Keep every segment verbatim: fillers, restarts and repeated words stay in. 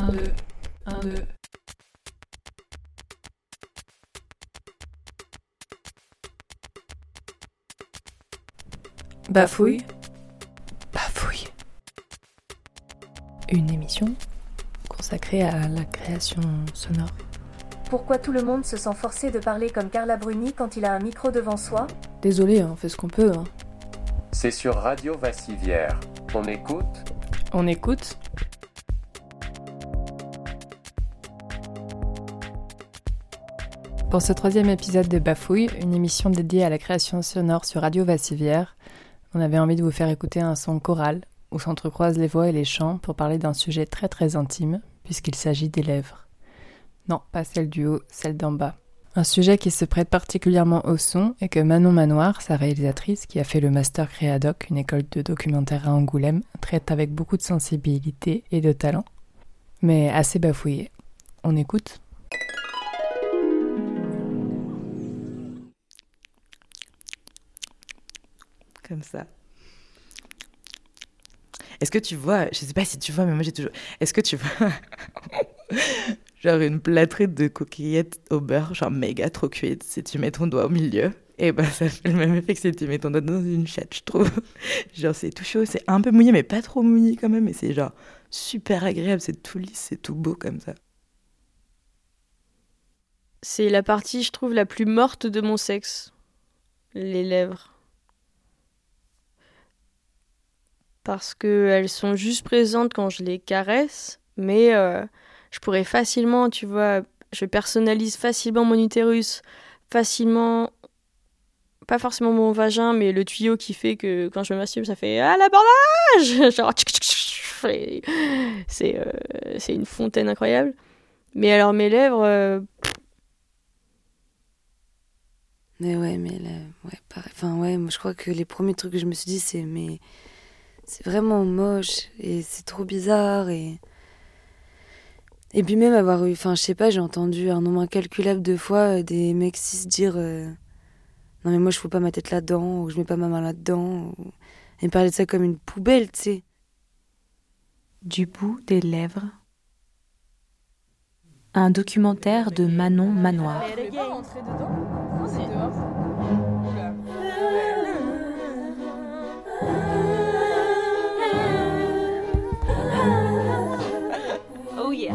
un, deux, un, deux. Bafouille. Bafouille. Une émission consacrée à la création sonore. Pourquoi tout le monde se sent forcé de parler comme Carla Bruni quand il a un micro devant soi ? Désolé, on fait ce qu'on peut. Hein. C'est sur Radio Vassivière. On écoute ? On écoute ? Pour ce troisième épisode de Bafouille, une émission dédiée à la création sonore sur Radio Vassivière, on avait envie de vous faire écouter un son choral où s'entrecroisent les voix et les chants pour parler d'un sujet très très intime, puisqu'il s'agit des lèvres. Non, pas celle du haut, celle d'en bas. Un sujet qui se prête particulièrement au son et que Manon Manoir, sa réalisatrice, qui a fait le Master Créadoc, une école de documentaire à Angoulême, traite avec beaucoup de sensibilité et de talent, mais assez bafouillé. On écoute ? Comme ça. Est-ce que tu vois, je sais pas si tu vois, mais moi j'ai toujours... Est-ce que tu vois genre une plâtrée de coquillettes au beurre, genre méga trop cuite, si tu mets ton doigt au milieu, et ben ça fait le même effet que si tu mets ton doigt dans une chatte, je trouve. Genre c'est tout chaud, c'est un peu mouillé, mais pas trop mouillé quand même, et c'est genre super agréable, c'est tout lisse, c'est tout beau comme ça. C'est la partie, je trouve, la plus morte de mon sexe. Les lèvres. Parce qu'elles sont juste présentes quand je les caresse, mais euh, je pourrais facilement, tu vois, je personnalise facilement mon utérus, facilement, pas forcément mon vagin, mais le tuyau qui fait que quand je me masturbe, ça fait « Ah, l'abordage !» Genre, c'est, euh, c'est une fontaine incroyable. Mais alors mes lèvres... Euh... Mais ouais, mais là, ouais, pareil. Enfin, ouais, moi je crois que les premiers trucs que je me suis dit, c'est mais c'est vraiment moche et c'est trop bizarre et et puis même avoir eu, enfin, je sais pas, j'ai entendu un nombre incalculable de fois euh, des mecs cis dire euh, non mais moi je fous pas ma tête là-dedans ou je mets pas ma main là-dedans ou... et me parler de ça comme une poubelle, tu sais. Du bout des lèvres. Un documentaire de Manon Manoir. Elle est pas rentrée dedans ? Non, c'est dehors. Oh yeah.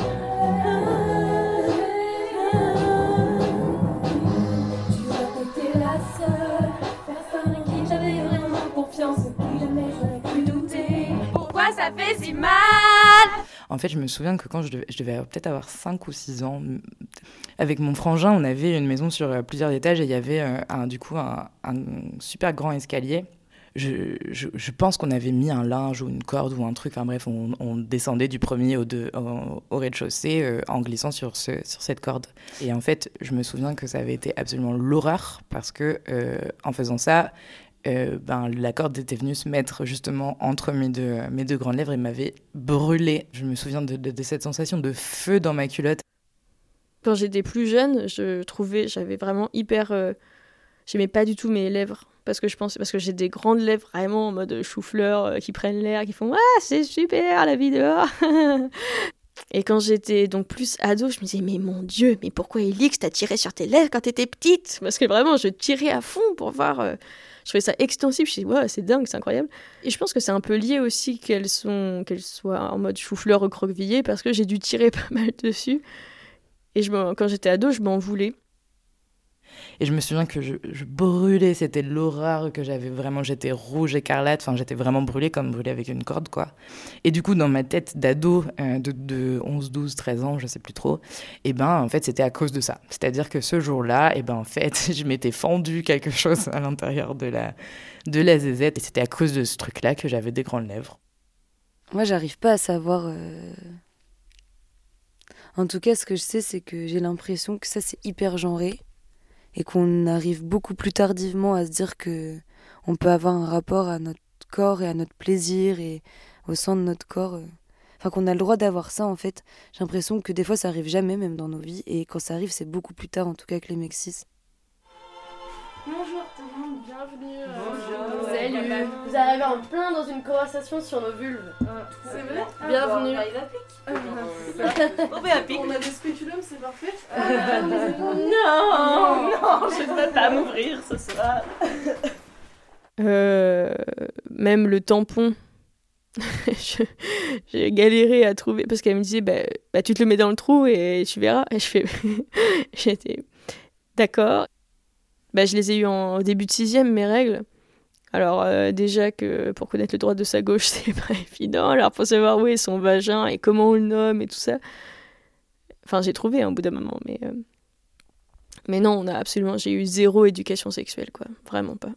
Tu vois que t'es la seule personne en qui j'avais vraiment confiance, plus jamais j'aurais pu douter. Pourquoi ça fait si mal ? En fait, je me souviens que quand je devais, je devais peut-être avoir cinq ou six ans, avec mon frangin, on avait une maison sur plusieurs étages et il y avait euh, un, du coup un, un super grand escalier. Je, je, je pense qu'on avait mis un linge ou une corde ou un truc, enfin bref, on, on descendait du premier au, deux, au, au rez-de-chaussée euh, en glissant sur, ce, sur cette corde. Et en fait, je me souviens que ça avait été absolument l'horreur parce que euh, en faisant ça, Euh, ben, la corde était venue se mettre justement entre mes deux, mes deux grandes lèvres et m'avait brûlée. Je me souviens de, de, de cette sensation de feu dans ma culotte. Quand j'étais plus jeune, je trouvais, j'avais vraiment hyper... Euh, j'aimais pas du tout mes lèvres. Parce que je pense, parce que j'ai des grandes lèvres vraiment en mode chou-fleur euh, qui prennent l'air, qui font « Ah, c'est super la vie dehors !» Et quand j'étais donc plus ado, je me disais « Mais mon Dieu, mais pourquoi Elix t'a tiré sur tes lèvres quand t'étais petite ?» Parce que vraiment, je tirais à fond pour voir... Euh, je trouvais ça extensif, je me disais, ouais, c'est dingue, c'est incroyable. Et je pense que c'est un peu lié aussi qu'elles, sont, qu'elles soient en mode chou-fleur recroquevillé, parce que j'ai dû tirer pas mal dessus. Et je me, quand j'étais ado, je m'en voulais. Et je me souviens que je, je brûlais, c'était l'horreur que j'avais vraiment, j'étais rouge écarlate, enfin j'étais vraiment brûlée comme brûlée avec une corde, quoi. Et du coup, dans ma tête d'ado euh, de, de onze, douze, treize ans, je sais plus trop, et ben en fait c'était à cause de ça. C'est-à-dire que ce jour-là, et ben en fait je m'étais fendu quelque chose à l'intérieur de la, de la zézette, et c'était à cause de ce truc-là que j'avais des grandes lèvres. Moi j'arrive pas à savoir... Euh... En tout cas, ce que je sais, c'est que j'ai l'impression que ça c'est hyper genré. Et qu'on arrive beaucoup plus tardivement à se dire que on peut avoir un rapport à notre corps et à notre plaisir et au sein de notre corps. Enfin, qu'on a le droit d'avoir ça, en fait. J'ai l'impression que des fois, ça arrive jamais, même dans nos vies. Et quand ça arrive, c'est beaucoup plus tard, en tout cas, que les mecs cis. Bonjour tout le monde, bienvenue. Bonjour. Euh, salut. Vous arrivez en plein dans une conversation sur nos vulves. C'est vrai. Bienvenue. Ah, On a des spéculums, c'est parfait. Euh, non, non, je ne vais pas m'ouvrir ce soir. Euh, même le tampon, je, j'ai galéré à trouver parce qu'elle me disait bah, bah tu te le mets dans le trou et tu verras. Et je fais, j'étais d'accord. Bah, je les ai eu en, au début de sixième mes règles. Alors euh, déjà que pour connaître le droit de sa gauche c'est pas évident. Alors pour savoir où est son vagin et comment on le nomme et tout ça. Enfin j'ai trouvé hein, au bout d'un moment, mais euh... mais non on a absolument j'ai eu zéro éducation sexuelle quoi, vraiment pas.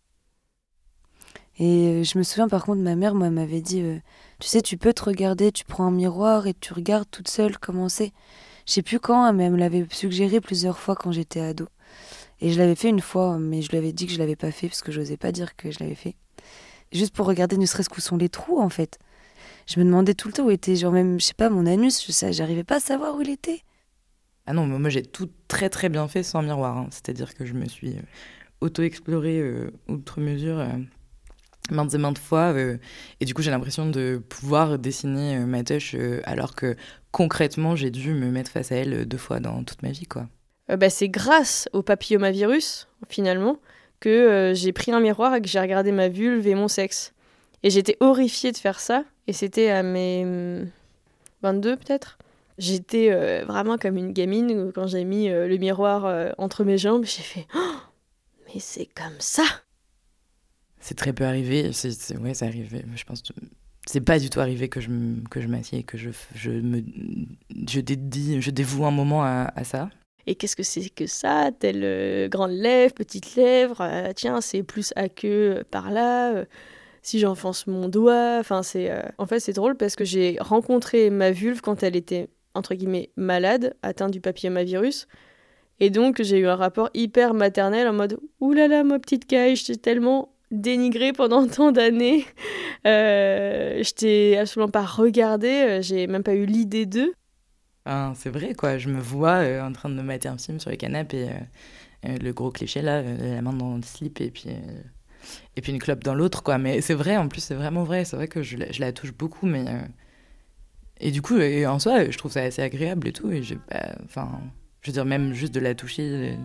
Et euh, je me souviens par contre, ma mère moi, m'avait dit euh, tu sais, tu peux te regarder, tu prends un miroir et tu regardes toute seule comment c'est. Je sais plus quand, mais elle me l'avait suggéré plusieurs fois quand j'étais ado. Et je l'avais fait une fois, mais je lui avais dit que je l'avais pas fait parce que j'osais pas dire que je l'avais fait. Juste pour regarder ne serait-ce qu'où sont les trous en fait. Je me demandais tout le temps où était, genre même, je sais pas, mon anus, je sais, j'arrivais pas à savoir où il était. Ah non, moi j'ai tout très très bien fait sans miroir. Hein. C'est-à-dire que je me suis euh, auto-explorée euh, outre mesure. Euh... maintes et maintes fois euh, et du coup j'ai l'impression de pouvoir dessiner euh, ma tâche euh, alors que concrètement j'ai dû me mettre face à elle euh, deux fois dans toute ma vie quoi. Euh, bah, c'est grâce au papillomavirus finalement que euh, j'ai pris un miroir et que j'ai regardé ma vulve et mon sexe et j'étais horrifiée de faire ça et c'était à mes vingt-deux peut-être. J'étais euh, vraiment comme une gamine quand j'ai mis euh, le miroir euh, entre mes jambes, j'ai fait oh, mais c'est comme ça. C'est très peu arrivé, c'est, c'est, ouais, c'est arrivé, je pense, c'est pas du tout arrivé que je, que je m'assieds, que je, je, me, je, dédie, je dévoue un moment à, à ça. Et qu'est-ce que c'est que ça, telle euh, grande lèvre, petite lèvre, euh, tiens, c'est plus aqueux euh, par là, euh, si j'enfonce mon doigt, enfin c'est... Euh... En fait, c'est drôle parce que j'ai rencontré ma vulve quand elle était, entre guillemets, malade, atteinte du papillomavirus. Et donc, j'ai eu un rapport hyper maternel en mode « Ouh là là, ma petite caille, je t'ai tellement... » dénigrée pendant tant d'années. Euh, je t'ai absolument pas regardée, j'ai même pas eu l'idée d'eux. Ah, c'est vrai, quoi. Je me vois euh, en train de me mater un film sur le canapé et euh, euh, le gros cliché, là, euh, la main dans le slip et puis, euh, et puis une clope dans l'autre, quoi. Mais c'est vrai, en plus, c'est vraiment vrai. C'est vrai que je la, je la touche beaucoup, mais... Euh... Et du coup, et en soi, je trouve ça assez agréable et tout. Et j'ai pas... Enfin, je veux dire, même juste de la toucher... Euh...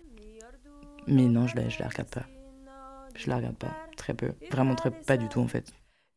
Mais non, je la, je la regarde pas. Je la regarde pas, très peu, vraiment très, pas du tout en fait.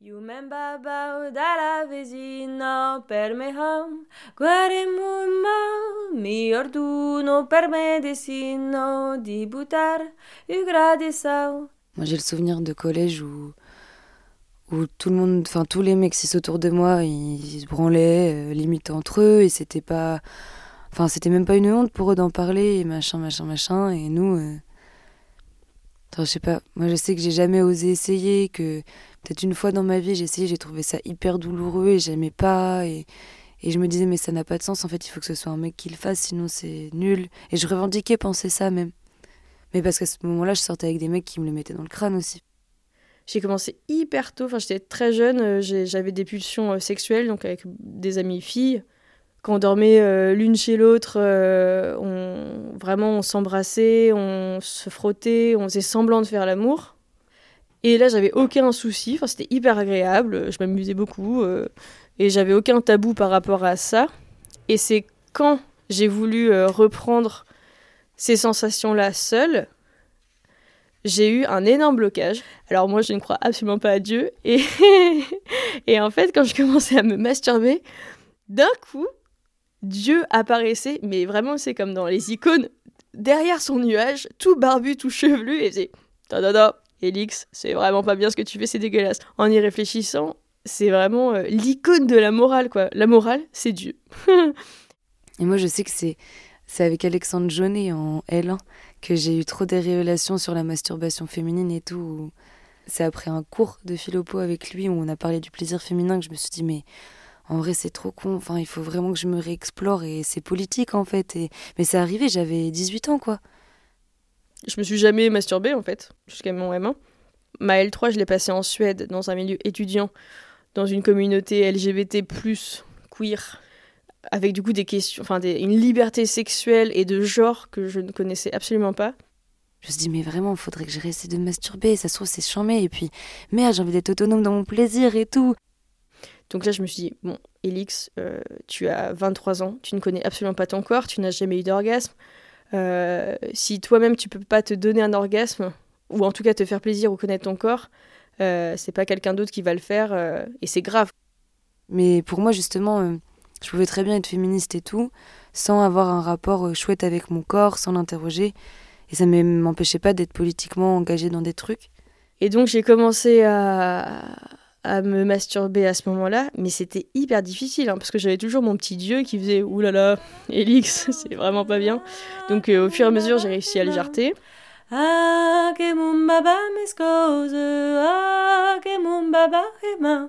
Moi j'ai le souvenir de collège où, où tout le monde, enfin tous les mecs cis autour de moi, ils, ils se branlaient, euh, limite entre eux, et c'était pas, enfin c'était même pas une honte pour eux d'en parler, et machin, machin, machin, et nous... Euh... Enfin, je sais pas, moi je sais que j'ai jamais osé essayer, que peut-être une fois dans ma vie j'ai essayé, j'ai trouvé ça hyper douloureux et j'aimais pas et, et je me disais mais ça n'a pas de sens, en fait il faut que ce soit un mec qui le fasse sinon c'est nul, et je revendiquais penser ça même, mais parce qu'à ce moment-là je sortais avec des mecs qui me le mettaient dans le crâne aussi. J'ai commencé hyper tôt, enfin j'étais très jeune, j'ai, j'avais des pulsions euh, sexuelles donc avec des amies filles. Quand on dormait euh, l'une chez l'autre, euh, on, vraiment on s'embrassait, on se frottait, on faisait semblant de faire l'amour. Et là, j'avais aucun souci, enfin, c'était hyper agréable, je m'amusais beaucoup, euh, et j'avais aucun tabou par rapport à ça. Et c'est quand j'ai voulu euh, reprendre ces sensations-là seule, j'ai eu un énorme blocage. Alors moi, je ne crois absolument pas à Dieu. Et, et en fait, quand je commençais à me masturber, d'un coup, Dieu apparaissait, mais vraiment c'est comme dans les icônes, derrière son nuage, tout barbu, tout chevelu, et c'est « Da da da, Élix, c'est vraiment pas bien ce que tu fais, c'est dégueulasse. » En y réfléchissant, c'est vraiment euh, l'icône de la morale, quoi. La morale, c'est Dieu. Et moi je sais que c'est, c'est avec Alexandre Jaunet en L un que j'ai eu trop des révélations sur la masturbation féminine et tout. Où... C'est après un cours de philosophe avec lui où on a parlé du plaisir féminin que je me suis dit mais... En vrai, c'est trop con. Enfin, il faut vraiment que je me réexplore et c'est politique, en fait. Et... Mais c'est arrivé, j'avais dix-huit ans, quoi. Je me suis jamais masturbée, en fait, jusqu'à mon M un. Ma L trois, je l'ai passée en Suède, dans un milieu étudiant, dans une communauté L G B T plus, queer, avec du coup des questions, enfin, des... une liberté sexuelle et de genre que je ne connaissais absolument pas. Je me suis dit, mais vraiment, il faudrait que je réessaie de me masturber. Ça se trouve, c'est chambé. Et puis, merde, j'ai envie d'être autonome dans mon plaisir et tout. Donc là, je me suis dit, bon, Elix, euh, tu as vingt-trois ans, tu ne connais absolument pas ton corps, tu n'as jamais eu d'orgasme. Euh, si toi-même, tu peux pas te donner un orgasme, ou en tout cas te faire plaisir ou connaître ton corps, euh, c'est pas quelqu'un d'autre qui va le faire, euh, et c'est grave. Mais pour moi, justement, euh, je pouvais très bien être féministe et tout, sans avoir un rapport euh, chouette avec mon corps, sans l'interroger. Et ça ne m'empêchait pas d'être politiquement engagée dans des trucs. Et donc, j'ai commencé à, à me masturber à ce moment-là, mais c'était hyper difficile, hein, parce que j'avais toujours mon petit dieu qui faisait « Ouh là là, Elix, c'est vraiment pas bien ». Donc, euh, au fur et à mesure, j'ai réussi à le jarter. Ah, que mon baba m'escose, ah, que mon baba est main.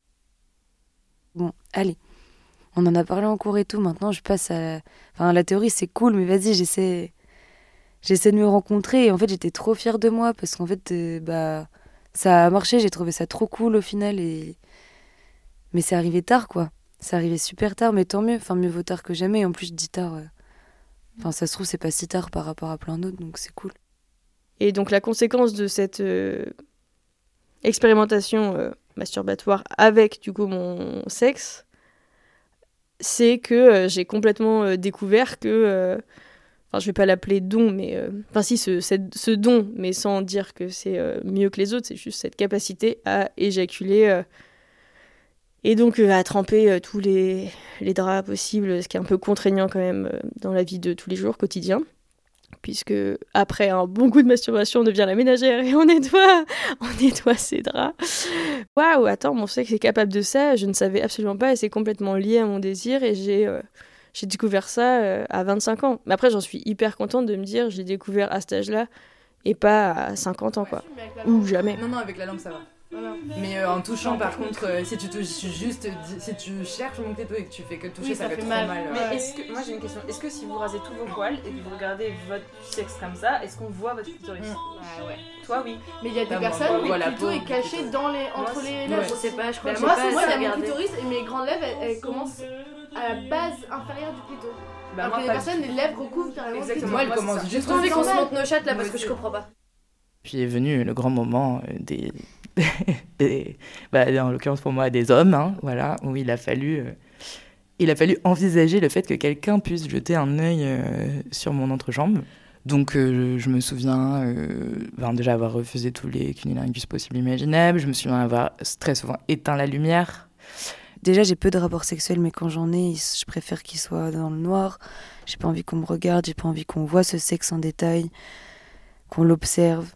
Bon, allez, on en a parlé en cours et tout, maintenant je passe à... Enfin, la théorie c'est cool, mais vas-y, j'essaie... J'essaie de me rencontrer, et en fait j'étais trop fière de moi, parce qu'en fait, euh, bah, ça a marché, j'ai trouvé ça trop cool au final, et... Mais c'est arrivé tard, quoi. C'est arrivé super tard, mais tant mieux, enfin mieux vaut tard que jamais, et en plus je dis tard... euh, Enfin, ça se trouve, c'est pas si tard par rapport à plein d'autres, donc c'est cool. Et donc, la conséquence de cette euh, expérimentation euh, masturbatoire avec, du coup, mon sexe, c'est que euh, j'ai complètement euh, découvert que... Euh, enfin, je vais pas l'appeler don, mais... euh, Enfin, si, ce, cette- ce don, mais sans dire que c'est euh, mieux que les autres, c'est juste cette capacité à éjaculer... euh, et donc, euh, à tremper euh, tous les, les draps possibles, ce qui est un peu contraignant quand même euh, dans la vie de tous les jours, quotidien. Puisque après un bon coup de masturbation, on devient la ménagère et on nettoie, on nettoie ses draps. Waouh, attends, mon sexe est capable de ça, je ne savais absolument pas et c'est complètement lié à mon désir et j'ai, euh, j'ai découvert ça euh, à vingt-cinq ans. Mais après, j'en suis hyper contente de me dire, je l'ai découvert à cet âge-là et pas à cinquante ans, quoi. Ou jamais. Non, non, avec la langue, ça va. Voilà. Mais euh, en touchant, par contre, euh, si tu touches juste, si tu cherches mon této et que tu fais que toucher, Oui, ça, ça fait fait trop mal. mal. Ouais. Mais est-ce que, moi j'ai une question, est-ce que si vous rasez tous vos poils et que vous regardez votre sexe comme ça, est-ce qu'on voit votre clitoris? Mm. Ouais, ouais. Toi oui. Mais il y a des Bah, personnes, moi, on voit le la clito peau, est caché plutôt. dans les, entre Moi, les ouais. lèvres. Je sais pas, je crois Bah, que moi, j'ai pas moi, il y a assez mon regardé. clitoris et mes grandes lèvres, elles, elles commencent à la base inférieure du clito. Bah, Alors moi, que les pas personnes, du les lèvres recouvrent carrément le clito. Exactement. Moi, elle Moi, c'est commence ça. juste J'ai envie au qu'on se clito. montre nos chattes là Moi parce que je aussi. comprends pas. Puis est venu le grand moment euh, des, des bah, en l'occurrence pour moi des hommes, hein, voilà, où il a fallu, euh, il a fallu envisager le fait que quelqu'un puisse jeter un œil euh, sur mon entrejambe. Donc euh, je me souviens euh, ben, déjà avoir refusé tous les cunilingus possibles imaginables. Je me souviens avoir très souvent éteint la lumière. Déjà, j'ai peu de rapports sexuels, mais quand j'en ai, je préfère qu'ils soient dans le noir. J'ai pas envie qu'on me regarde, j'ai pas envie qu'on voit ce sexe en détail, qu'on l'observe.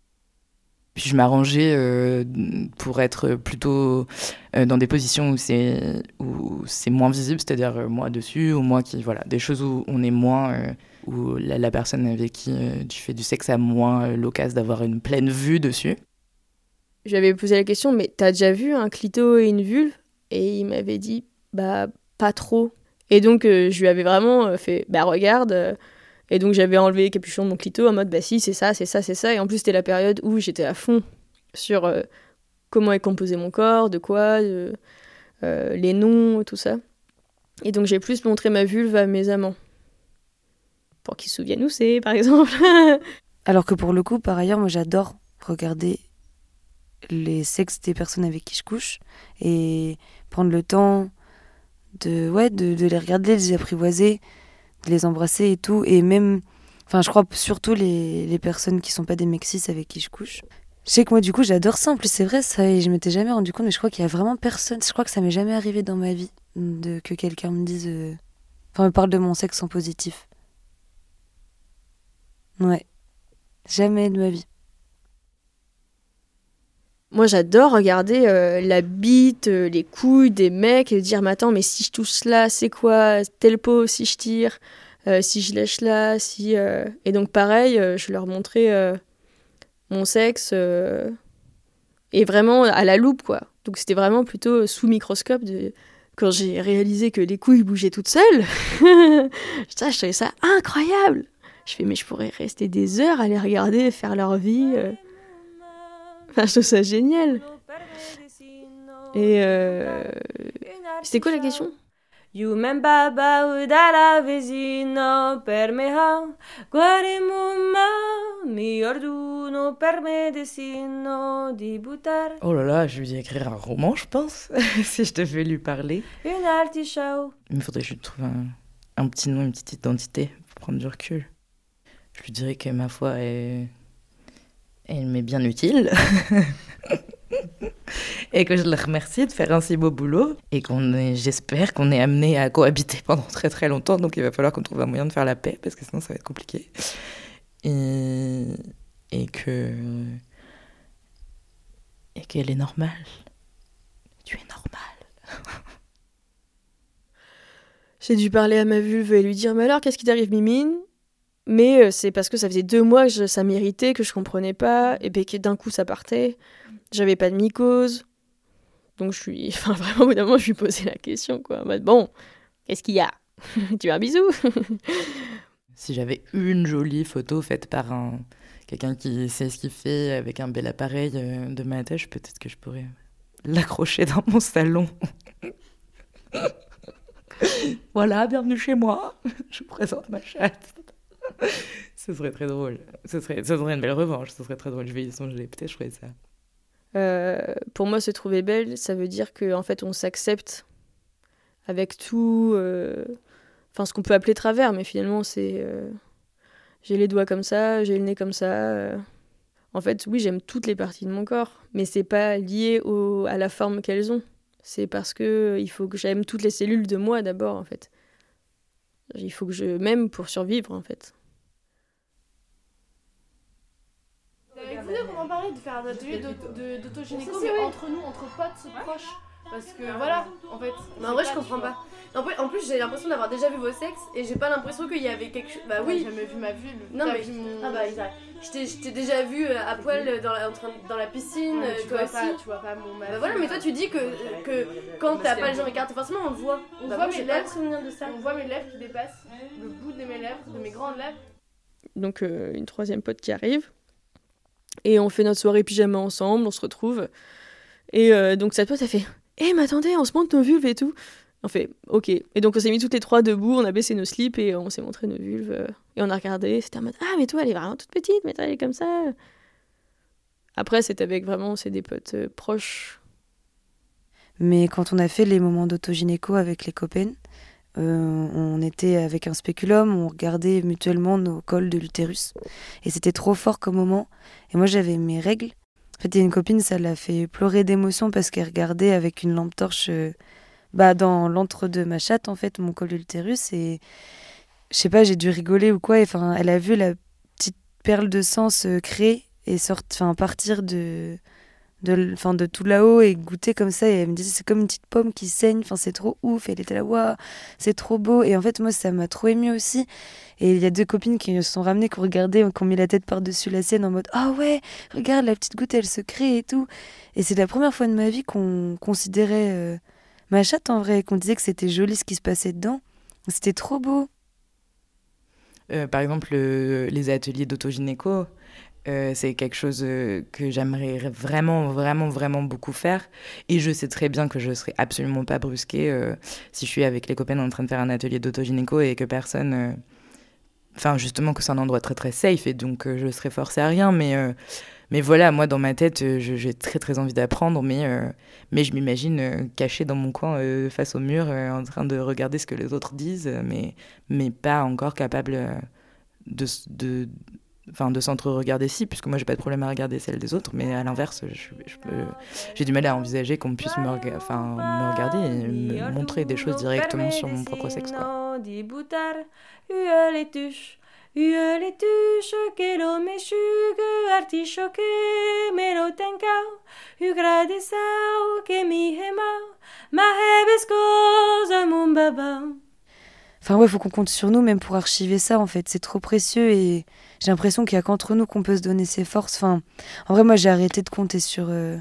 Puis je m'arrangeais euh, pour être plutôt euh, dans des positions où c'est où c'est moins visible, c'est-à-dire euh, moi dessus ou moi qui voilà, des choses où on est moins euh, où la, la personne avec qui euh, tu fais du sexe a moins euh, l'occasion d'avoir une pleine vue dessus. Je lui avais posé la question, mais t'as déjà vu un clito et une vulve? Et il m'avait dit, bah, pas trop. Et donc, euh, je lui avais vraiment euh, fait, bah, regarde. euh, Et donc, j'avais enlevé le capuchon de mon clito en mode, bah, si, c'est ça, c'est ça, c'est ça. Et en plus, c'était la période où j'étais à fond sur euh, comment est composé mon corps, de quoi, de, euh, les noms, tout ça. Et donc, j'ai plus montré ma vulve à mes amants. Pour qu'ils se souviennent où c'est, par exemple. Alors que pour le coup, par ailleurs, moi j'adore regarder les sexes des personnes avec qui je couche et prendre le temps de, ouais, de, de les regarder, de les apprivoiser, de les embrasser et tout. Et même, enfin, je crois surtout les, les personnes qui sont pas des mecs cis avec qui je couche. Je sais que moi, du coup, j'adore ça. En plus, c'est vrai, ça, et je m'étais jamais rendu compte, mais je crois qu'il y a vraiment personne. Je crois que ça m'est jamais arrivé dans ma vie de, que quelqu'un me dise. euh, Enfin, me parle de mon sexe en positif. Ouais. Jamais de ma vie. Moi, j'adore regarder euh, la bite, euh, les couilles des mecs et dire, mais attends, mais si je touche là, c'est quoi? Telle peau, si je tire, euh, si je lèche là, si... euh, Et donc, pareil, euh, je leur montrais euh, mon sexe euh, et vraiment à la loupe, quoi. Donc, c'était vraiment plutôt sous microscope de... Quand j'ai réalisé que les couilles bougeaient toutes seules, ça, je trouvais ça incroyable. Je fais, mais je pourrais rester des heures à les regarder faire leur vie. euh. Enfin, je trouve ça génial. Et euh... c'était quoi la question? Yumembaba udala vesino per meha, guarimumma mi orduno per medicino di butar. Oh là là, je vais lui écrire un roman, je pense, si je devais lui parler. Une artichaut. Il me faudrait que je lui trouve un, un petit nom, une petite identité pour prendre du recul. Je lui dirais que ma foi, elle, elle m'est bien utile. Et que je le remercie de faire un si beau boulot. Et qu'on est, j'espère qu'on est amené à cohabiter pendant très très longtemps. Donc il va falloir qu'on trouve un moyen de faire la paix, parce que sinon ça va être compliqué. Et, et que... Et qu'elle est normale. Tu es normale. J'ai dû parler à ma vulve et lui dire « Mais alors, qu'est-ce qui t'arrive, Mimine ?» Mais c'est parce que ça faisait deux mois que je, ça m'irritait, que je comprenais pas, et bien que d'un coup ça partait. J'avais pas de mycose. Donc je suis... Enfin, vraiment, au bout d'un moment, je lui posais la question, quoi. En mode, bon, qu'est-ce qu'il y a ? Tu veux un bisou ? Si j'avais une jolie photo faite par un... quelqu'un qui sait ce qu'il fait, avec un bel appareil de ma tâche, peut-être que je pourrais l'accrocher dans mon salon. Voilà, bienvenue chez moi. Je vous présente ma chatte. Ce serait très drôle. Ce serait, ce serait une belle revanche. Ce serait très drôle. Je vais y songer. Peut-être je ferais ça. Euh, pour moi, se trouver belle, ça veut dire qu'en fait, on s'accepte avec tout... Euh... Enfin, ce qu'on peut appeler travers, mais finalement, c'est... Euh... J'ai les doigts comme ça, j'ai le nez comme ça. Euh... En fait, oui, j'aime toutes les parties de mon corps, mais c'est pas lié au... à la forme qu'elles ont. C'est parce que il faut que j'aime toutes les cellules de moi d'abord, en fait. Il faut que je m'aime pour survivre, en fait. Vous voulez qu'on en parle de faire un atelier d'autogynéco, mais entre nous, entre potes proches. Parce que voilà, en fait. Mais en vrai, je comprends pas. En plus, en plus j'ai l'impression d'avoir déjà vu vos sexes et j'ai pas l'impression qu'il y avait quelque chose. Bah oui. J'ai jamais vu ma vulve. Non, mais. Vu mon... Ah bah, je t'ai, je t'ai déjà vu à poil dans la, en train, dans la piscine, ouais, tu toi vois aussi. Pas, tu vois pas mon. Bah voilà, mais toi tu dis que, que quand t'as pas le genre écarté, forcément on le voit. On bah voit moi, mes j'ai pas le lèvres, souvenir de ça. On voit mes lèvres qui dépassent le bout de mes lèvres, de mes grandes lèvres. Donc euh, une troisième pote qui arrive. Et on fait notre soirée pyjama ensemble, on se retrouve. Et euh, donc cette pote, elle fait « Eh, mais attendez, on se montre nos vulves et tout !» On fait « Ok ». Et donc on s'est mis toutes les trois debout, on a baissé nos slips et on s'est montré nos vulves. Euh, et on a regardé, c'était en mode « Ah, mais toi, elle est vraiment toute petite, mais toi, elle est comme ça !» Après, c'est avec vraiment, c'est des potes euh, proches. Mais quand on a fait les moments d'autogynéco avec les copaines, Euh, on était avec un spéculum, on regardait mutuellement nos cols de l'utérus et c'était trop fort comme moment. Et moi j'avais mes règles. En fait il y a une copine, ça l'a fait pleurer d'émotion parce qu'elle regardait avec une lampe torche euh, bah, dans l'entre-deux de ma chatte en fait, mon col de l'utérus, et je sais pas, j'ai dû rigoler ou quoi. Enfin, elle a vu la petite perle de sang se créer et sortir, enfin partir de de, enfin, de tout là-haut et goûter comme ça, et elle me disait c'est comme une petite pomme qui saigne, enfin c'est trop ouf, et elle était là waouh c'est trop beau. Et en fait moi ça m'a trop émue aussi, et il y a deux copines qui se sont ramenées, qui ont regardé, qui ont mis la tête par-dessus la sienne en mode ah oh ouais regarde la petite goutte elle se crée et tout. Et c'est la première fois de ma vie qu'on considérait euh, ma chatte en vrai, qu'on disait que c'était joli ce qui se passait dedans, c'était trop beau. Euh, par exemple euh, les ateliers d'autogynéco, Euh, c'est quelque chose euh, que j'aimerais vraiment, vraiment, vraiment beaucoup faire. Et je sais très bien que je ne serai absolument pas brusquée euh, si je suis avec les copains en train de faire un atelier d'autogynéco et que personne... Euh... Enfin, justement, que c'est un endroit très, très safe et donc euh, je serai forcée à rien. Mais, euh... mais voilà, moi, dans ma tête, euh, je, j'ai très, très envie d'apprendre. Mais, euh... mais je m'imagine euh, cachée dans mon coin euh, face au mur euh, en train de regarder ce que les autres disent, mais, mais pas encore capable euh, de... de Enfin, de s'entre-regarder si, puisque moi j'ai pas de problème à regarder celle des autres, mais à l'inverse, je, je peux, j'ai du mal à envisager qu'on puisse me, rega- enfin, me regarder et me montrer des choses directement sur mon propre sexe, quoi. Enfin ouais, faut qu'on compte sur nous même pour archiver ça en fait, c'est trop précieux et j'ai l'impression qu'il y a qu'entre nous qu'on peut se donner ses forces. Enfin, en vrai moi j'ai arrêté de compter sur euh...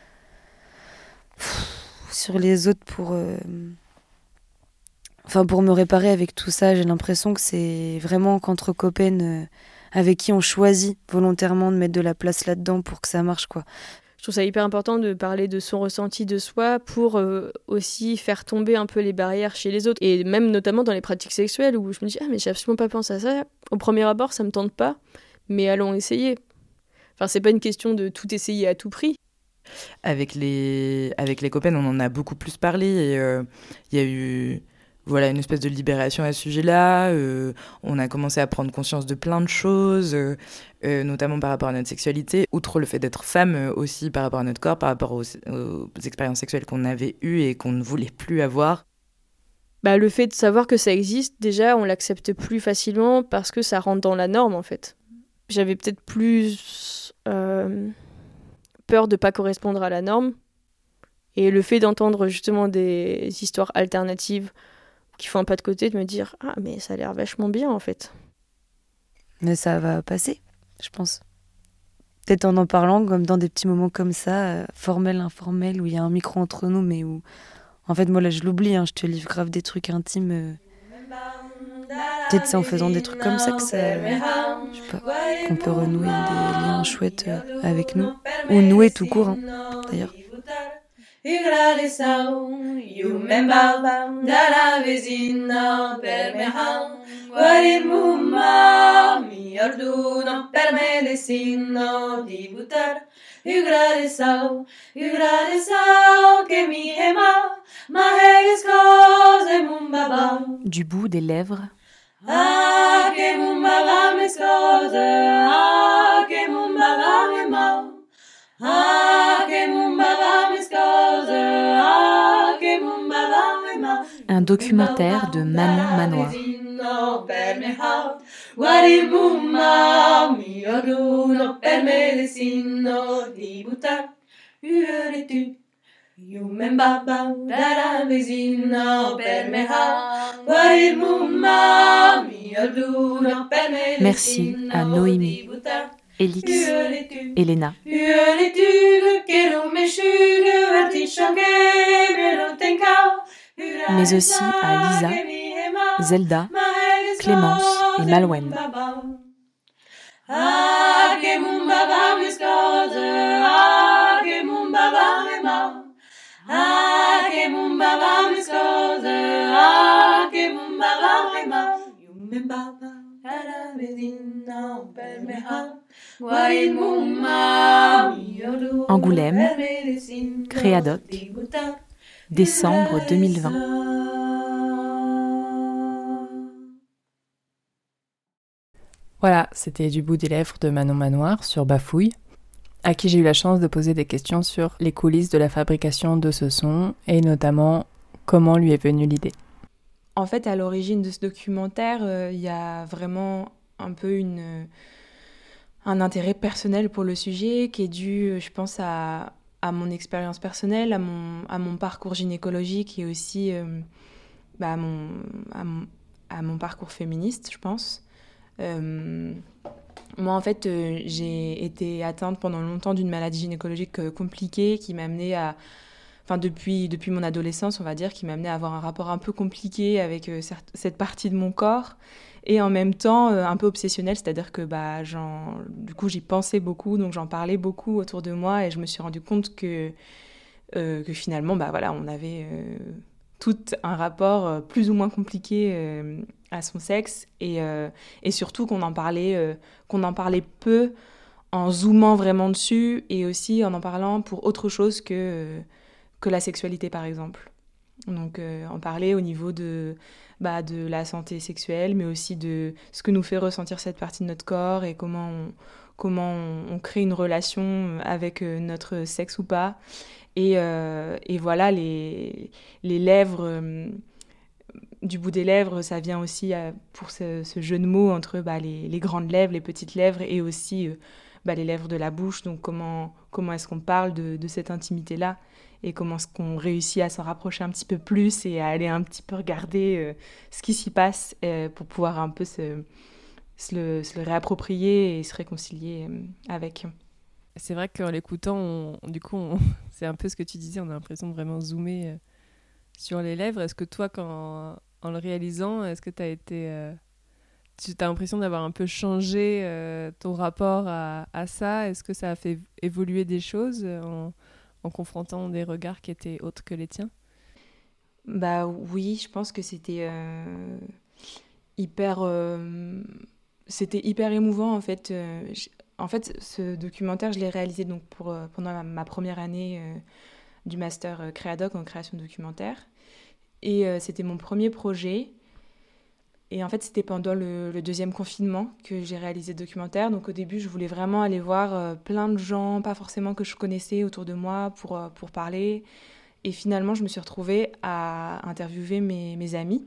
sur les autres pour euh... enfin pour me réparer avec tout ça. J'ai l'impression que c'est vraiment qu'entre copaines euh, avec qui on choisit volontairement de mettre de la place là-dedans pour que ça marche quoi. Je Je trouve ça hyper important de parler de son ressenti de soi pour euh, aussi faire tomber un peu les barrières chez les autres. Et même notamment dans les pratiques sexuelles où je me dis « Ah mais j'ai absolument pas pensé à ça. Au premier abord, ça me tente pas, mais allons essayer. » Enfin, c'est pas une question de tout essayer à tout prix. Avec les, avec les copains, on en a beaucoup plus parlé et il euh, y a eu... Voilà, une espèce de libération à ce sujet-là. Euh, on a commencé à prendre conscience de plein de choses, euh, euh, notamment par rapport à notre sexualité, outre le fait d'être femme, euh, aussi par rapport à notre corps, par rapport aux, aux expériences sexuelles qu'on avait eues et qu'on ne voulait plus avoir. Bah, le fait de savoir que ça existe, déjà, on l'accepte plus facilement parce que ça rentre dans la norme, en fait. J'avais peut-être plus euh, peur de ne pas correspondre à la norme. Et le fait d'entendre justement des histoires alternatives qui font un pas de côté, de me dire « Ah, mais ça a l'air vachement bien, en fait. » Mais ça va passer, je pense. Peut-être en en parlant, comme dans des petits moments comme ça, euh, formels, informels, où il y a un micro entre nous, mais où... En fait, moi, là, je l'oublie, hein, je te livre grave des trucs intimes. Euh... Peut-être c'est en faisant des trucs comme ça que ça... Euh, je sais pas, qu'on peut renouer des liens chouettes euh, avec nous. Ou nouer tout court, hein, d'ailleurs. Igralisau, Yumemba, Dara Vezina, Permehan, Guarimumma, Miorduno, Permelecino, Dibutar, Igralisau, Igralisau, que mi ema, Mahelis cose mumbaba. Du bout des lèvres. Ah, que mumbaba mes cose, ah, que mumbaba me mau. Ah, que mumbaba mes cause, ah, que mumbaba me mau. Un documentaire de Manon Manoir. Guarimumma, mioruno, permelecino, dibutar, ueretu. Yumembaba, dara vezino, permeha, guarimumma, mioruno, permelecino. Merci à Noémie, Elix, Elena. Mais aussi à Lisa, Zelda, Clémence et Malouane. Angoulême, Créadoc, décembre deux mille vingt. Voilà, c'était Du bout des lèvres de Manon Manoir sur Bafouille, à qui j'ai eu la chance de poser des questions sur les coulisses de la fabrication de ce son et notamment comment lui est venue l'idée. En fait, à l'origine de ce documentaire, il euh, y a vraiment un peu une, un intérêt personnel pour le sujet qui est dû, je pense, à, à mon expérience personnelle, à mon, à mon parcours gynécologique et aussi euh, bah, à, mon, à, mon, à mon parcours féministe, je pense. Euh, moi, en fait, euh, j'ai été atteinte pendant longtemps d'une maladie gynécologique euh, compliquée qui m'a amenée à... Enfin, depuis, depuis mon adolescence, on va dire, qui m'a amenée à avoir un rapport un peu compliqué avec euh, certes, cette partie de mon corps et en même temps euh, un peu obsessionnel, c'est-à-dire que bah, j'en, du coup, j'y pensais beaucoup, donc j'en parlais beaucoup autour de moi et je me suis rendu compte que, euh, que finalement, bah, voilà, on avait euh, tout un rapport euh, plus ou moins compliqué euh, à son sexe et, euh, et surtout qu'on en parlait, euh, qu'on en parlait peu en zoomant vraiment dessus et aussi en en parlant pour autre chose que... Euh, que la sexualité, par exemple. Donc, euh, en parler au niveau de, bah, de la santé sexuelle, mais aussi de ce que nous fait ressentir cette partie de notre corps et comment on, comment on, on crée une relation avec euh, notre sexe ou pas. Et, euh, et voilà, les, les lèvres, euh, du bout des lèvres, ça vient aussi euh, pour ce, ce jeu de mots entre bah, les, les grandes lèvres, les petites lèvres et aussi euh, bah, les lèvres de la bouche. Donc, comment, comment est-ce qu'on parle de, de cette intimité-là ? Et comment est-ce qu'on réussit à s'en rapprocher un petit peu plus et à aller un petit peu regarder euh, ce qui s'y passe euh, pour pouvoir un peu se, se, le, se le réapproprier et se réconcilier euh, avec. C'est vrai qu'en l'écoutant, on, du coup, on, c'est un peu ce que tu disais, on a l'impression de vraiment zoomer euh, sur les lèvres. Est-ce que toi, quand, en le réalisant, est-ce que tu as été, euh, tu as l'impression d'avoir un peu changé euh, ton rapport à, à ça. Est-ce que ça a fait évoluer des choses en, en confrontant des regards qui étaient autres que les tiens ? Bah oui, je pense que c'était euh, hyper, euh, c'était hyper émouvant en fait. Euh, en fait, ce documentaire, je l'ai réalisé donc pour euh, pendant ma, ma première année euh, du master euh, Créadoc en création documentaire, et euh, c'était mon premier projet. Et en fait, c'était pendant le, le deuxième confinement que j'ai réalisé le documentaire. Donc au début, je voulais vraiment aller voir euh, plein de gens, pas forcément que je connaissais autour de moi, pour euh, pour parler. Et finalement, je me suis retrouvée à interviewer mes, mes amis.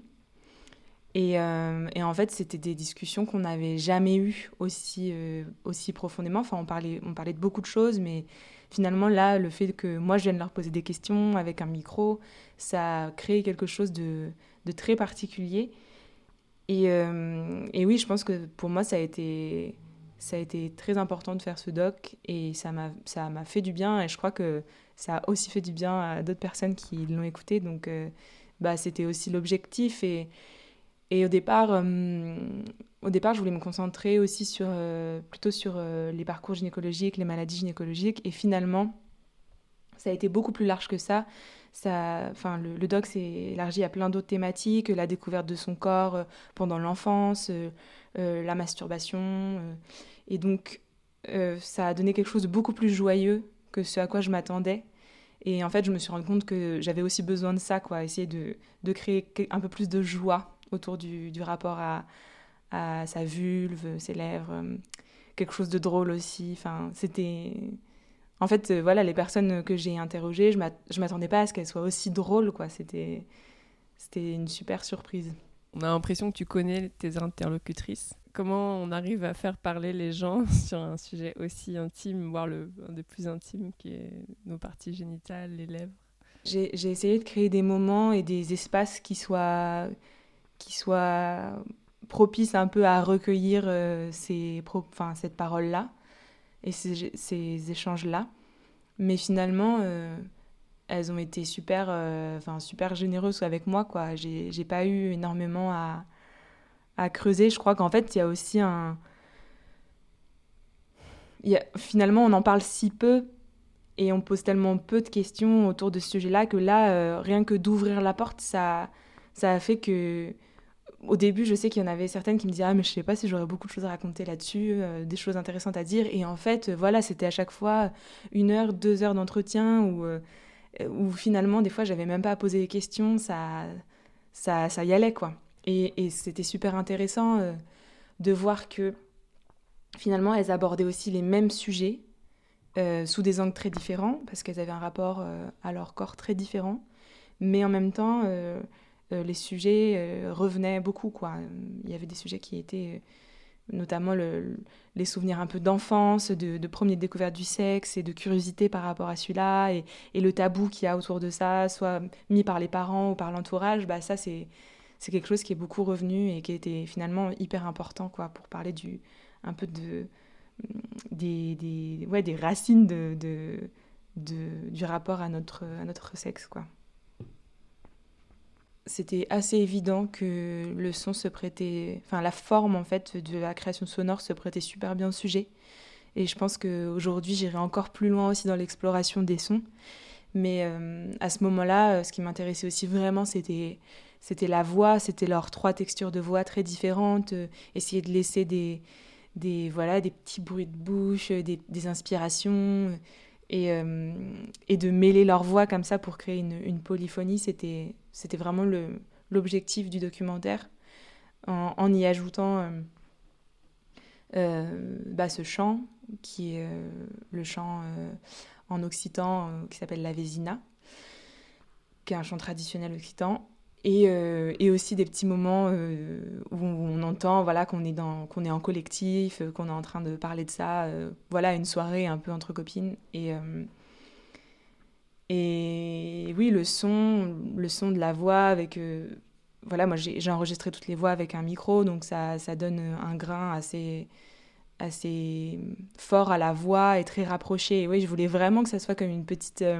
Et, euh, et en fait, c'était des discussions qu'on n'avait jamais eues aussi, euh, aussi profondément. Enfin, on parlait, on parlait de beaucoup de choses, mais finalement, là, le fait que moi, je vienne leur poser des questions avec un micro, ça a créé quelque chose de, de très particulier. Et, euh, et oui, je pense que pour moi, ça a été... ça a été très important de faire ce doc et ça m'a, ça m'a fait du bien, et je crois que ça a aussi fait du bien à d'autres personnes qui l'ont écouté, donc euh, bah, c'était aussi l'objectif. Et, et au, départ, euh, au départ, je voulais me concentrer aussi sur, euh, plutôt sur euh, les parcours gynécologiques, les maladies gynécologiques, et finalement, ça a été beaucoup plus large que ça. Ça, enfin, le, le doc s'est élargi à plein d'autres thématiques, la découverte de son corps euh, pendant l'enfance, euh, euh, la masturbation. Euh, et donc, euh, ça a donné quelque chose de beaucoup plus joyeux que ce à quoi je m'attendais. Et en fait, je me suis rendu compte que j'avais aussi besoin de ça, quoi, essayer de, de créer un peu plus de joie autour du, du rapport à, à sa vulve, ses lèvres, euh, quelque chose de drôle aussi. Enfin, c'était... En fait, euh, voilà, les personnes que j'ai interrogées, je ne m'attendais pas à ce qu'elles soient aussi drôles, quoi. C'était, c'était une super surprise. On a l'impression que tu connais tes interlocutrices. Comment on arrive à faire parler les gens sur un sujet aussi intime, voire le, un des plus intimes, qui est nos parties génitales, les lèvres ? J'ai, j'ai essayé de créer des moments et des espaces qui soient, qui soient propices un peu à recueillir euh, ces, enfin, cette parole-là et ces, ces échanges-là. Mais finalement, euh, elles ont été super, euh, enfin, super généreuses avec moi, quoi. J'ai, j'ai pas eu énormément à, à creuser. Je crois qu'en fait, il y a aussi un... Il y a... Finalement, on en parle si peu et on pose tellement peu de questions autour de ce sujet-là que là, euh, rien que d'ouvrir la porte, ça, ça a fait que... Au début, je sais qu'il y en avait certaines qui me disaient « Ah, mais je sais pas si j'aurais beaucoup de choses à raconter là-dessus, euh, des choses intéressantes à dire. » Et en fait, euh, voilà, c'était à chaque fois une heure, deux heures d'entretien où, euh, où finalement, des fois, j'avais même pas à poser des questions, ça, ça, ça y allait, quoi. Et, et c'était super intéressant euh, de voir que finalement, elles abordaient aussi les mêmes sujets euh, sous des angles très différents, parce qu'elles avaient un rapport euh, à leur corps très différent, mais en même temps... Euh, Euh, les sujets euh, revenaient beaucoup, quoi. Il y avait des sujets qui étaient euh, notamment le, les souvenirs un peu d'enfance, de, de première découverte du sexe et de curiosité par rapport à celui-là, et, et le tabou qu'il y a autour de ça, soit mis par les parents ou par l'entourage. Bah, ça, c'est, c'est quelque chose qui est beaucoup revenu et qui était finalement hyper important, quoi, pour parler du, un peu de, des, des, ouais, des racines de, de, de, du rapport à notre, à notre sexe, quoi. C'était assez évident que le son se prêtait... Enfin, la forme, en fait, de la création sonore se prêtait super bien au sujet. Et je pense qu'aujourd'hui, j'irai encore plus loin aussi dans l'exploration des sons. Mais euh, à ce moment-là, ce qui m'intéressait aussi vraiment, c'était, c'était la voix, c'était leurs trois textures de voix très différentes, euh, essayer de laisser des, des, voilà, des petits bruits de bouche, des, des inspirations... Et, euh, et de mêler leur voix comme ça pour créer une, une polyphonie, c'était, c'était vraiment le, l'objectif du documentaire, en, en y ajoutant euh, euh, bah, ce chant, qui est euh, le chant euh, en occitan euh, qui s'appelle la Vézina, qui est un chant traditionnel occitan, et, euh, et aussi des petits moments euh, où on entend voilà, qu'on est, dans, qu'on est en collectif, euh, qu'on est en train de parler de ça, euh, voilà, une soirée un peu entre copines. Et, euh, et oui, le son, le son de la voix avec... Euh, voilà, moi, j'ai, j'ai enregistré toutes les voix avec un micro, donc ça, ça donne un grain assez, assez fort à la voix et très rapproché. Et oui, je voulais vraiment que ça soit comme une petite... Euh,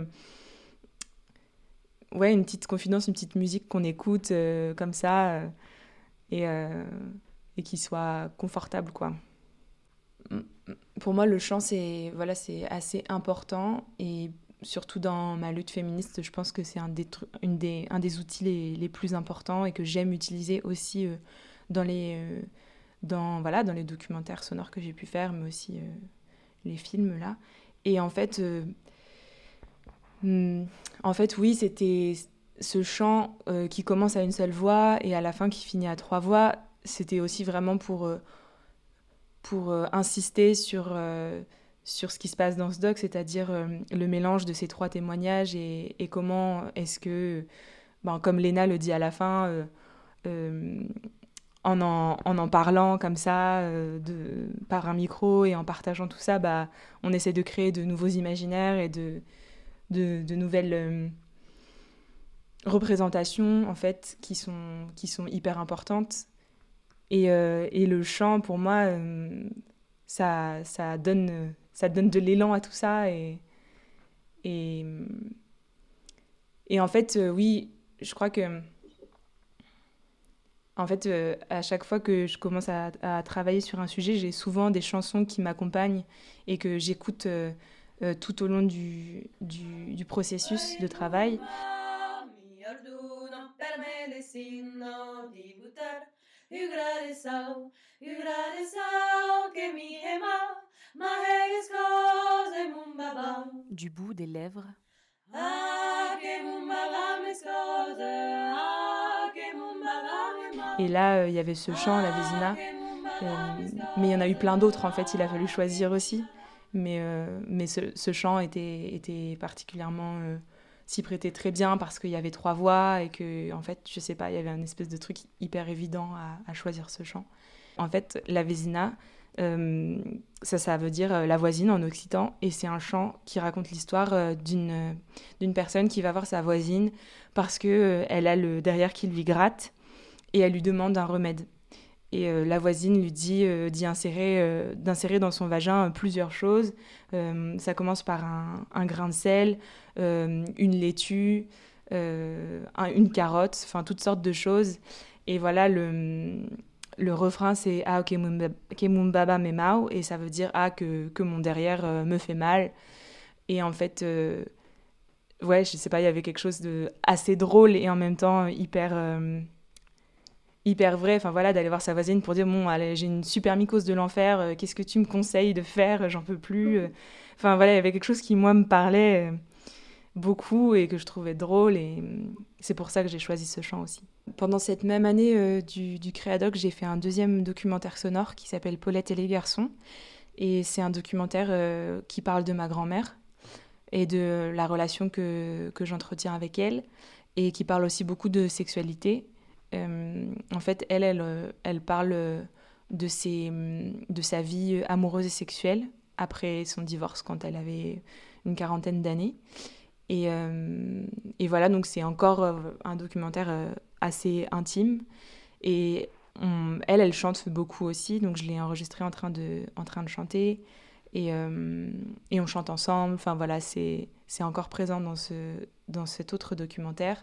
ouais, une petite confidence, une petite musique qu'on écoute euh, comme ça. Euh, et, euh, et qui soit confortable, quoi. Pour moi, le chant, c'est, voilà, c'est assez important, et surtout dans ma lutte féministe, je pense que c'est un des, tru- une des, un des outils les, les plus importants et que j'aime utiliser aussi euh, dans, les, euh, dans, voilà, dans les documentaires sonores que j'ai pu faire, mais aussi euh, les films, là. Et en fait, euh, en fait, oui, c'était ce chant euh, qui commence à une seule voix et à la fin qui finit à trois voix, c'était aussi vraiment pour... Euh, pour euh, insister sur, euh, sur ce qui se passe dans ce doc, c'est-à-dire euh, le mélange de ces trois témoignages et, et comment est-ce que, ben, comme Léna le dit à la fin, euh, euh, en, en, en en parlant comme ça, euh, de, par un micro et en partageant tout ça, bah, on essaie de créer de nouveaux imaginaires et de, de, de nouvelles euh, représentations, en fait, qui sont, qui sont hyper importantes. Et, euh, et le chant, pour moi, euh, ça, ça, donne, ça donne de l'élan à tout ça. Et, et, et en fait, euh, oui, je crois que... En fait, euh, à chaque fois que je commence à, à travailler sur un sujet, j'ai souvent des chansons qui m'accompagnent et que j'écoute euh, euh, tout au long du, du, du processus de travail. Du bout des lèvres. Et là, il euh, y avait ce chant, la Vézina. Euh, mais il y en a eu plein d'autres, en fait, il a fallu choisir aussi. Mais, euh, mais ce, ce chant était, était particulièrement... Euh, s'y prêtait très bien parce qu'il y avait trois voix et que, en fait, je sais pas, il y avait un espèce de truc hyper évident à, à choisir ce chant. En fait, la Vézina, euh, ça, ça veut dire la voisine en occitan, et c'est un chant qui raconte l'histoire euh, d'une, d'une personne qui va voir sa voisine parce qu'elle euh, a le derrière qui lui gratte et elle lui demande un remède. Et euh, la voisine lui dit euh, d'y insérer, euh, d'insérer dans son vagin euh, plusieurs choses. Euh, ça commence par un, un grain de sel, euh, une laitue, euh, un, une carotte, enfin toutes sortes de choses. Et voilà, le, le refrain c'est « Ah, que mon baba me mau » et ça veut dire « Ah, que, que mon derrière euh, me fait mal ». Et en fait, euh, ouais, je sais pas, il y avait quelque chose de assez drôle et en même temps hyper... Euh, hyper vrai, enfin voilà, d'aller voir sa voisine pour dire bon, allez, j'ai une super mycose de l'enfer, euh, qu'est-ce que tu me conseilles de faire, j'en peux plus. Euh. Enfin voilà, il y avait quelque chose qui moi me parlait euh, beaucoup et que je trouvais drôle, et euh, c'est pour ça que j'ai choisi ce chant aussi. Pendant cette même année euh, du, du Créadoc, j'ai fait un deuxième documentaire sonore qui s'appelle Paulette et les garçons, et c'est un documentaire euh, qui parle de ma grand-mère et de la relation que, que j'entretiens avec elle, et qui parle aussi beaucoup de sexualité. Euh, en fait, elle, elle, elle parle de, ses, de sa vie amoureuse et sexuelle après son divorce quand elle avait une quarantaine d'années. Et, euh, et voilà, donc c'est encore un documentaire assez intime. Et on, elle, elle chante beaucoup aussi, donc je l'ai enregistrée en train de, en train de chanter. Et, euh, et on chante ensemble. Enfin voilà, c'est, c'est encore présent dans, ce, dans cet autre documentaire.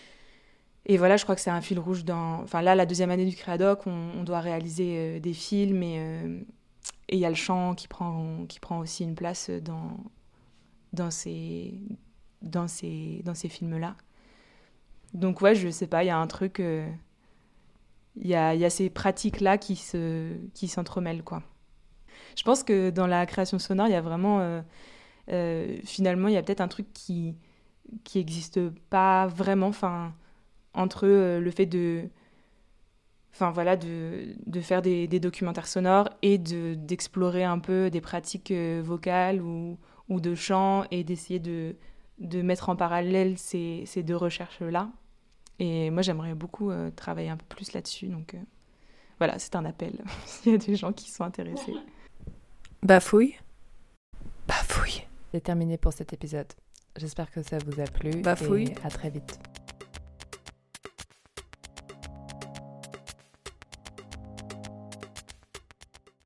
Et voilà, je crois que c'est un fil rouge dans... Enfin là, la deuxième année du Créadoc, on, on doit réaliser euh, des films, et euh, et il y a le chant qui prend, qui prend aussi une place dans, dans, ces, dans, ces, dans ces films-là. Donc ouais, je sais pas, il y a un truc... Euh, il y a, y a ces pratiques-là qui, se, qui s'entremêlent, quoi. Je pense que dans la création sonore, il y a vraiment... Euh, euh, finalement, il y a peut-être un truc qui qui n'existe pas vraiment, enfin... entre euh, le fait de, enfin, voilà, de, de faire des, des documentaires sonores et de, d'explorer un peu des pratiques euh, vocales ou, ou de chant, et d'essayer de, de mettre en parallèle ces, ces deux recherches-là. Et moi, j'aimerais beaucoup euh, travailler un peu plus là-dessus. Donc euh, voilà, c'est un appel s'il y a des gens qui sont intéressés. Bafouille. Bafouille. C'est terminé pour cet épisode. J'espère que ça vous a plu. Bafouille. Et à très vite.